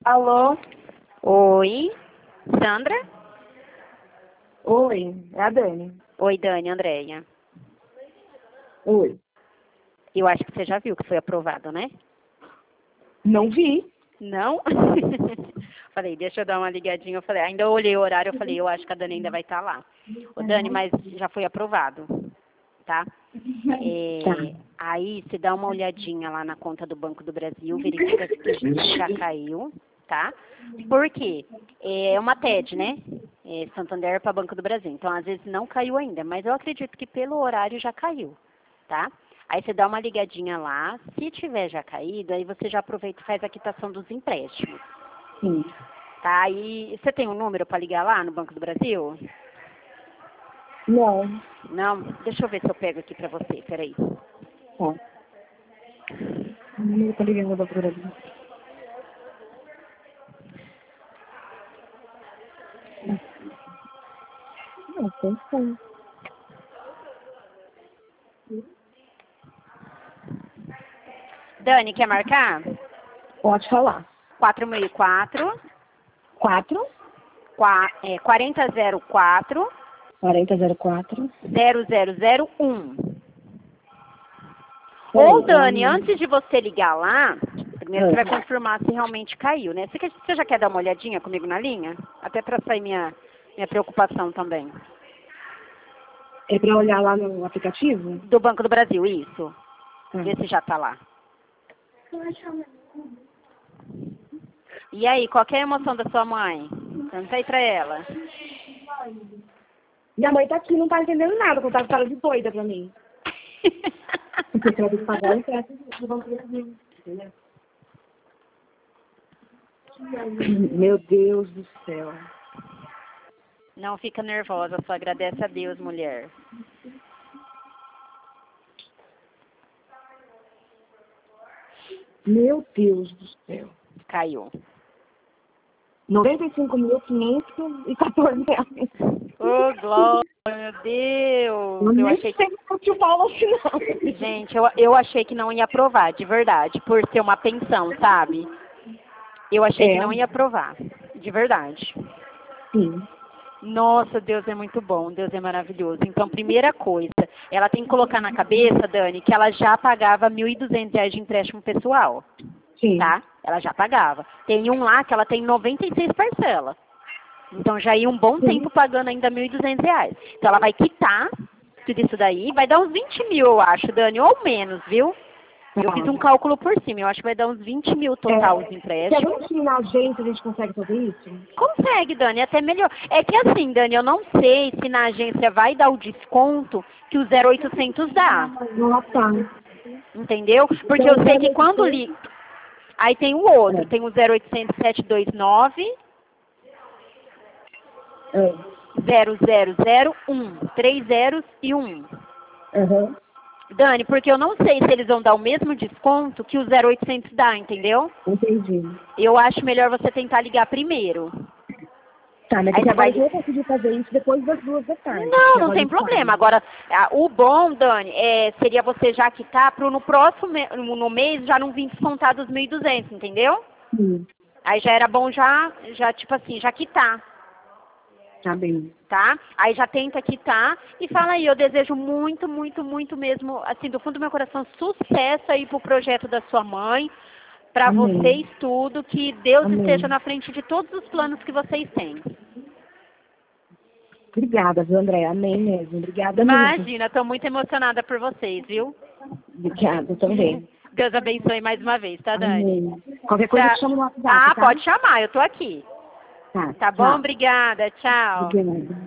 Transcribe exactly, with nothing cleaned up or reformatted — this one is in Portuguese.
Alô? Oi, Sandra? Oi, é a Dani. Oi, Dani, Andréia. Oi. Eu acho que você já viu que foi aprovado, né? Não vi. Não? Falei, deixa eu dar uma ligadinha. Eu falei, ainda olhei o horário, eu falei, eu acho que a Dani ainda vai estar lá. Ô, Dani, mas já foi aprovado, tá? É, Tá. aí você dá uma olhadinha lá na conta do Banco do Brasil, verifica se já caiu, tá? Por quê? É uma T E D, né? É Santander para Banco do Brasil. Então, às vezes não caiu ainda, mas eu acredito que pelo horário já caiu, tá? Aí você dá uma ligadinha lá, se tiver já caído, aí você já aproveita e faz a quitação dos empréstimos. Sim. Tá? E você tem um número para ligar lá no Banco do Brasil? Não. Não? Deixa eu ver se eu pego aqui para você, peraí. Tá. Não tô ligando da Brasil. Não, tem sim. Dani, quer marcar? Pode falar. quatro mil e quatro, Quatro, qua- é, quarenta zero quatro, quarenta zero quatro. zero zero zero um. Peraí, Ou, Dani, é um- antes de você ligar lá, primeiro você vai É. confirmar se realmente caiu, né? Você, quer- você já quer dar uma olhadinha comigo na linha? Até para sair minha, minha preocupação também. É pra olhar lá no aplicativo? Do Banco do Brasil, isso. Tá. Vê se já tá lá. E aí, qual que é a emoção da sua mãe? Canta aí pra ela. Minha mãe tá aqui, não tá entendendo nada, quando tá cara de doida pra mim. Porque ela tem que pagar o empréstimo do Banco do Brasil. Entendeu? Meu Deus do céu. Não fica nervosa, só agradece a Deus, mulher. Meu Deus do céu. Caiu. noventa e cinco mil quinhentos e quatorze reais. Ô, glória, meu Eu Deus. Eu nem achei que... sei o que fala assim, não. Gente, eu, eu achei que não ia aprovar, de verdade, por ser uma pensão, sabe? Eu achei que É, não ia aprovar, de verdade. sim. Nossa, Deus é muito bom, Deus é maravilhoso. Então, primeira coisa, ela tem que colocar na cabeça, Dani, que ela já pagava mil e duzentos reais de empréstimo pessoal, Sim. tá? Ela já pagava. Tem um lá que ela tem noventa e seis parcelas. Então, já ia um bom Sim. tempo pagando ainda mil e duzentos reais. Então, ela vai quitar tudo isso daí, vai dar uns vinte mil, eu acho, Dani, ou menos, viu? Eu fiz um cálculo por cima, eu acho que vai dar uns vinte mil total os É, se a empréstimos. gente ir na agência, a gente consegue fazer isso? Consegue, Dani, até melhor. É que assim, Dani, eu não sei se na agência vai dar o desconto que o zero oitocentos dá, Ah, tá. entendeu? Porque eu sei que quando li... Aí tem o outro, tem o zero oitocentos sete dois nove, É. zero zero zero um, três zeros e um. Uhum. Dani, porque eu não sei se eles vão dar o mesmo desconto que o zero oitocentos dá, entendeu? Entendi. Eu acho melhor você tentar ligar primeiro. Tá, mas Aí que você agora vai... eu vou conseguir fazer isso depois das duas da tarde. Não, que não agora tem de tarde. problema. Agora, a- o bom, Dani, é, seria você já quitar para no próximo me- no mês já não vir descontar dos mil e duzentos, entendeu? Sim. Aí já era bom já, já tipo assim, já quitar, Tá bem. tá? Aí já tenta quitar e fala aí, eu desejo muito, muito, muito mesmo, assim, do fundo do meu coração, sucesso aí pro projeto da sua mãe, para Amém. vocês tudo, que Deus Amém. esteja na frente de todos os planos que vocês têm. Obrigada, viu, André? Amém mesmo. Obrigada mesmo. Imagina, estou muito emocionada por vocês, viu? Obrigada também. Deus abençoe mais uma vez, tá, Dani? Amém. Qualquer coisa Tchau. que chama no WhatsApp, Ah, tá? pode chamar, eu tô aqui. Tá. Tá bom? Tchau. Obrigada, tchau. Obrigada.